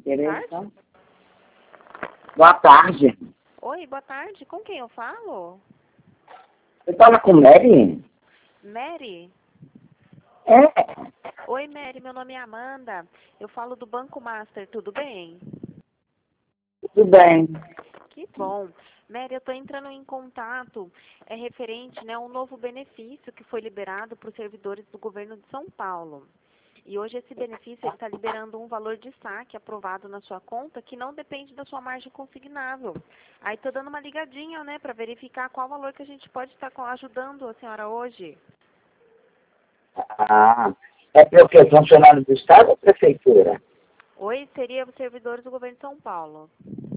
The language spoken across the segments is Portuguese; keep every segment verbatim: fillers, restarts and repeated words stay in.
Tarde? Tereza. Boa tarde. Oi, boa tarde. Com quem eu falo? Você fala com Mary? Mary? É. Oi, Mary, meu nome é Amanda. Eu falo do Banco Master, tudo bem? Tudo bem. Que bom. Mary, eu estou entrando em contato, é referente, né, a um novo benefício que foi liberado para os servidores do governo de São Paulo. E hoje esse benefício está liberando um valor de saque aprovado na sua conta que não depende da sua margem consignável. Aí estou dando uma ligadinha, né, para verificar qual valor que a gente pode estar ajudando a senhora hoje. Ah, é porque é funcionário do Estado ou Prefeitura? Oi, seria os servidores do governo de São Paulo.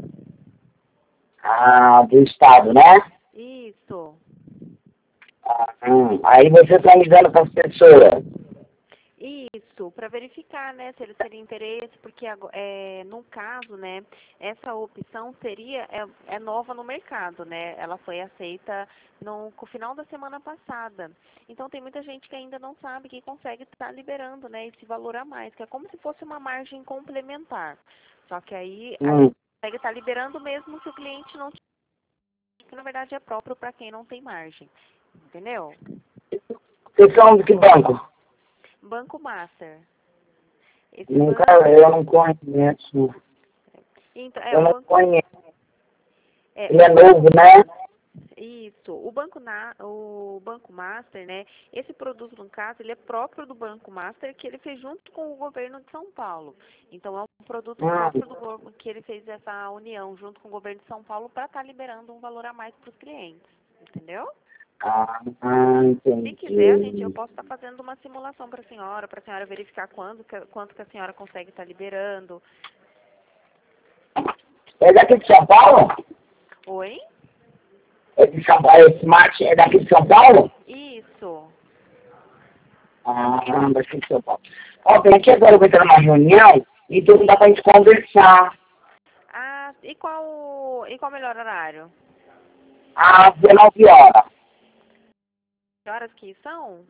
Ah, do Estado, né? Isso. Ah, hum. Aí você está me dando para as pessoas. Isso, para verificar, né, se eles teriam interesse, porque é, no caso, né, essa opção seria, é, é nova no mercado, né, ela foi aceita no, no final da semana passada. Então tem muita gente que ainda não sabe que consegue estar liberando, né, esse valor a mais, que é como se fosse uma margem complementar. Só que aí a Hum. gente consegue estar liberando mesmo se o cliente não tiver, que na verdade é próprio para quem não tem margem, entendeu? Vocês são de que banco? Banco Master. Esse Nunca, banco, eu não conheço. então, é Eu o não banco, conheço. é, Ele o é novo, né? Isso, o Banco, na, o Banco Master, né, esse produto, no caso, ele é próprio do Banco Master, que ele fez junto com o governo de São Paulo. Então, é um produto próprio do Hum. governo, que ele fez essa união junto com o governo de São Paulo para estar liberando um valor a mais para os clientes, entendeu? Ah, ah, Se quiser, a gente, eu entendi. posso estar fazendo uma simulação para a senhora, para a senhora verificar quando, que- quanto que a senhora consegue estar liberando. É daqui de São Paulo? Oi? É de São Paulo, esse mate é daqui de São Paulo? Isso. Ah, daqui de São Paulo. Ó, bem, aqui agora eu vou entrar numa reunião, então não dá pra gente conversar. Ah, e qual, e qual o melhor horário? Às dezenove horas. Que horas que são?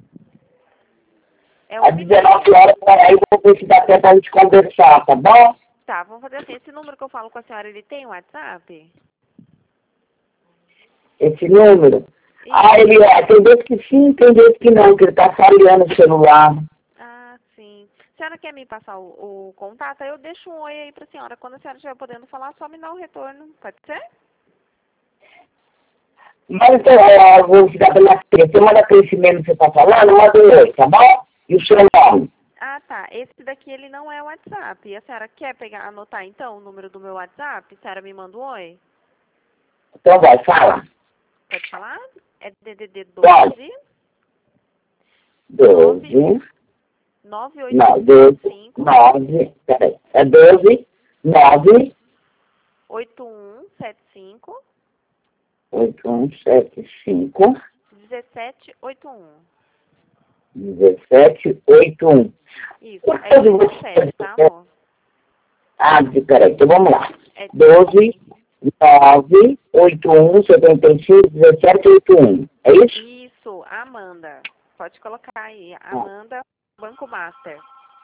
É Às uma e dezenove meia. horas, aí eu vou ver se dá tempo pra gente conversar, tá bom? Tá, vamos fazer assim. Esse número que eu falo com a senhora, ele tem WhatsApp? Esse número. E, Ah, ele é, tem vezes que sim, tem vezes que não, que ele tá falhando o celular. ah, sim. A senhora quer me passar o, o contato? Aí eu deixo um oi aí pra senhora. Quando a senhora estiver podendo falar, só me dá um retorno. Pode ser? Mas então, é, eu vou ficar pela frente. Você manda aquele mesmo que você tá falando, manda um oi, tá bom? E o seu nome? Ah, tá. Esse daqui, ele não é o WhatsApp. E a senhora quer pegar, anotar, então, o número do meu WhatsApp? A senhora me manda um oi? Então vai, fala. Pode falar? É D D D Pode. doze, nove, doze, nove oito não, um sete doze, cinco, nove, peraí, é doze, nove, oito um sete cinco, oito, um, sete, cinco, dezessete oito um. dezessete, oito, um. Isso, Por é que dezessete, tá, você... amor? Ah, peraí, então vamos lá. É doze, nove, oito, um, setenta e cinco, dezessete, oito, um. É isso? isso, Amanda. Pode colocar aí, Ah, Amanda Banco Master.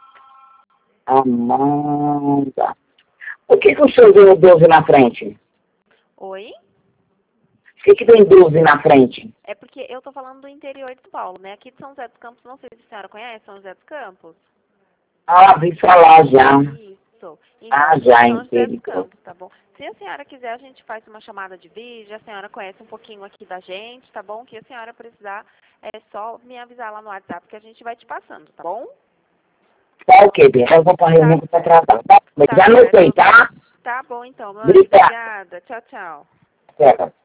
Amanda. Por que que o senhor deu doze na frente? Oi? Por que que tem doze na frente? É porque eu tô falando do interior de São Paulo, né? Aqui de São José dos Campos, não sei se a senhora conhece São José dos Campos. Ah, vi falar já. Isso. Então, Ah, eu sou de já São José dos entendi. Campos, tá bom? Se a senhora quiser, a gente faz uma chamada de vídeo, a senhora conhece um pouquinho aqui da gente, tá bom? Que a senhora precisar, é só me avisar lá no WhatsApp que a gente vai te passando, tá bom? Tá ok, bem. Eu vou pra reunião Tá, que tá travando. Tá? Mas tá já anotei, certo. tá? Tá bom então, Mãe. Obrigado. Obrigada. Tchau, tchau. Certo.